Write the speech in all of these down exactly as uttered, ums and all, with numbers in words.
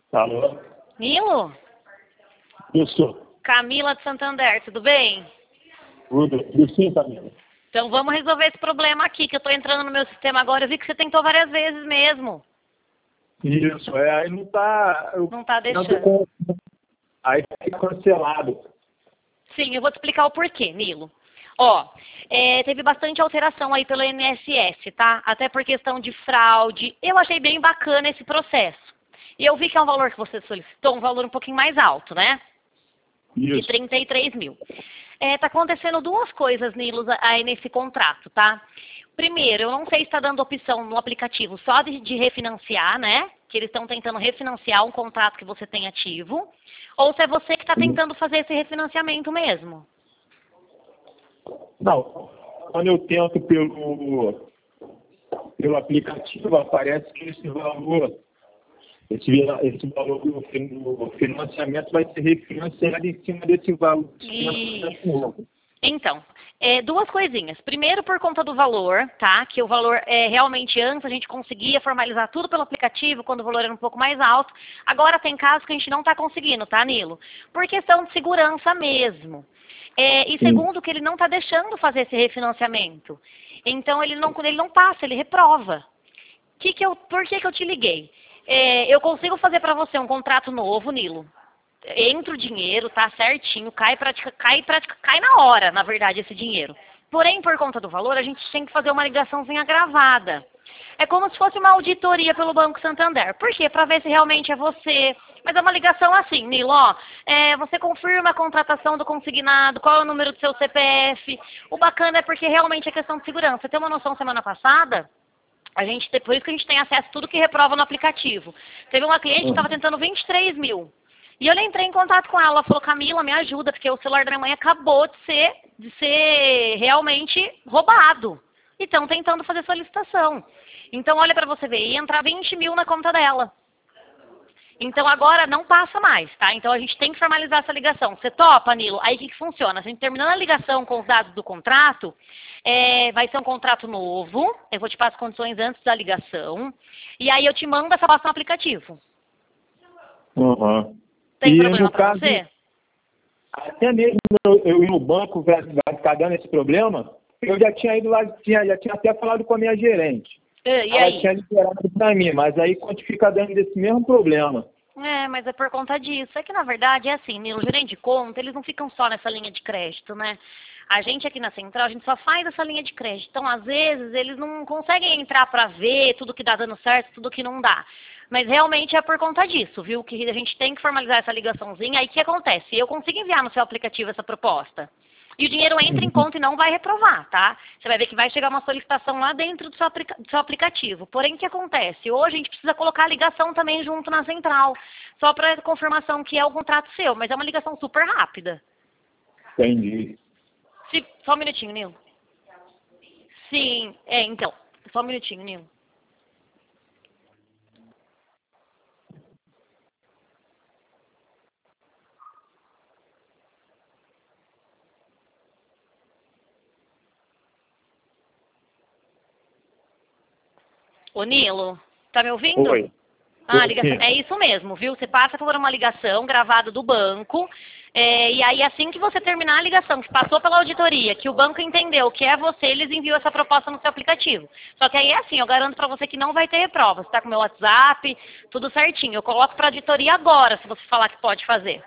Alô? Nilo? Isso. Camila de Santander, tudo bem? Tudo. Tudo sim, Camila. Então vamos resolver esse problema aqui, que eu estou entrando no meu sistema agora. Eu vi que você tentou várias vezes mesmo. Isso, é, aí não tá... eu- Não tá não deixando. tô com- Aí fica cancelado. Sim, eu vou te explicar o porquê, Nilo. Ó, é, teve bastante alteração aí pelo I N S S, tá? Até por questão de fraude. Eu achei bem bacana esse processo. E eu vi que é um valor que você solicitou, um valor um pouquinho mais alto, né? De Isso. trinta e três mil. É, tá acontecendo duas coisas, Nilo, aí nesse contrato, tá? Primeiro, eu não sei se está dando opção no aplicativo só de, de refinanciar, né? Que eles estão tentando refinanciar um contrato que você tem ativo. Ou se é você que está tentando fazer esse refinanciamento mesmo. Não, quando eu tento pelo, pelo aplicativo, aparece que esse valor, esse, esse valor do fin- do financiamento vai ser refinanciado em cima desse valor de financiamento novo. Então, é, duas coisinhas. Primeiro, por conta do valor, tá? Que o valor, é, realmente, antes a gente conseguia formalizar tudo pelo aplicativo, quando o valor era um pouco mais alto. Agora tem casos que a gente não está conseguindo, tá, Nilo? Por questão de segurança mesmo. É, e segundo, que ele não está deixando fazer esse refinanciamento. Então, ele não, ele não passa, ele reprova. Que que eu, por que, que eu te liguei? É, eu consigo fazer para você um contrato novo, Nilo. Entra o dinheiro, tá certinho, cai, pratica, cai, pratica, cai na hora, na verdade, esse dinheiro. Porém, por conta do valor, a gente tem que fazer uma ligaçãozinha gravada. É como se fosse uma auditoria pelo Banco Santander. Por quê? Para ver se realmente é você. Mas é uma ligação assim, Nilo, ó, é, você confirma a contratação do consignado, qual é o número do seu C P F. O bacana é porque realmente é questão de segurança. Você tem uma noção, semana passada, a gente, por isso que a gente tem acesso a tudo que reprova no aplicativo. Teve uma cliente que estava tentando vinte e três mil. E eu entrei em contato com ela, ela falou, Camila, me ajuda, porque o celular da minha mãe acabou de ser, de ser realmente roubado. E estão tentando fazer solicitação. Então, olha para você ver, ia entrar vinte mil na conta dela. Então, agora não passa mais, tá? Então, a gente tem que formalizar essa ligação. Você topa, Nilo? Aí, o que, que funciona? A gente terminando a ligação com os dados do contrato, é, vai ser um contrato novo. Eu vou te passar as condições antes da ligação. E aí, eu te mando essa baixa no aplicativo. Uhum. Tem E problema no para caso, você? até mesmo eu, eu ir no banco vai, vai ficar dando esse problema, eu já tinha ido lá, tinha, já tinha até falado com a minha gerente. E Ela aí? tinha liberado para mim, mas aí quando fica dando esse mesmo problema. É, mas é por conta disso. É que, na verdade, é assim, Nilo, gerente de conta, eles não ficam só nessa linha de crédito, né? A gente aqui na Central, a gente só faz essa linha de crédito. Então, às vezes, eles não conseguem entrar para ver tudo que dá dando certo, tudo que não dá. Mas realmente é por conta disso, viu? Que a gente tem que formalizar essa ligaçãozinha. Aí o que acontece? Eu consigo enviar no seu aplicativo essa proposta. E o dinheiro entra em conta e não vai reprovar, tá? Você vai ver que vai chegar uma solicitação lá dentro do seu, aplica do seu aplicativo. Porém, o que acontece? Hoje a gente precisa colocar a ligação também junto na central, só para confirmação que é o contrato seu, mas é uma ligação super rápida. Entendi. Se, só um minutinho, Nilo. Sim, é, então. Só um minutinho, Nilo. Ô, Nilo, tá me ouvindo? Oi. Ah, Oi, ligação. sim. É isso mesmo, viu? Você passa por uma ligação gravada do banco, é, e aí assim que você terminar a ligação, que passou pela auditoria, que o banco entendeu que é você, eles enviam essa proposta no seu aplicativo. Só que aí é assim, eu garanto pra você que não vai ter reprova. Você tá com o meu WhatsApp, tudo certinho. Eu coloco pra auditoria agora, se você falar que pode fazer.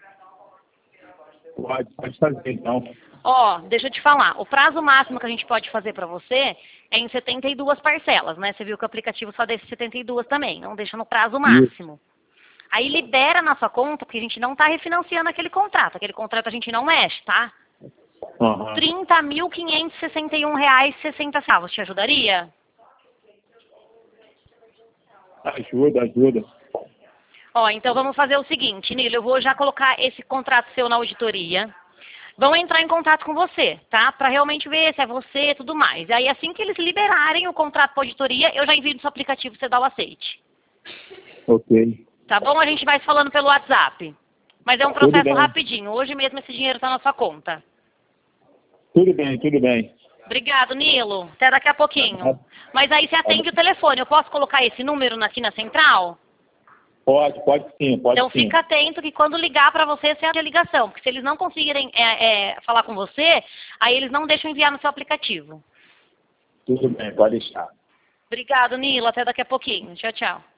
Pode, pode fazer, então. Ó, deixa eu te falar, o prazo máximo que a gente pode fazer pra você é em setenta e duas parcelas, né? Você viu que o aplicativo só deixa setenta e duas também, não deixa no prazo máximo. Aí libera na sua conta, porque a gente não está refinanciando aquele contrato. Aquele contrato a gente não mexe, tá? Uhum. trinta mil quinhentos e sessenta e um reais e sessenta centavos. Te ajudaria? Ajuda, ajuda. Ó, então vamos fazer o seguinte, Nilo. Eu vou já colocar esse contrato seu na auditoria. Vão entrar em contato com você, tá? Para realmente ver se é você e tudo mais. E aí assim que eles liberarem o contrato para auditoria, eu já envio no seu aplicativo, você dá o aceite. Ok. Tá bom? A gente vai se falando pelo WhatsApp. Mas é um Tudo processo bem. rapidinho. Hoje mesmo esse dinheiro está na sua conta. Tudo bem, tudo bem. Obrigado, Nilo. Até daqui a pouquinho. Mas aí você atende o telefone. Eu posso colocar esse número aqui na central? Pode, pode sim, pode Então sim. fica atento que quando ligar para você, você abre a ligação. Porque se eles não conseguirem é, é, falar com você, aí eles não deixam enviar no seu aplicativo. Tudo bem, pode deixar. Obrigado, Nilo. Até daqui a pouquinho. Tchau, tchau.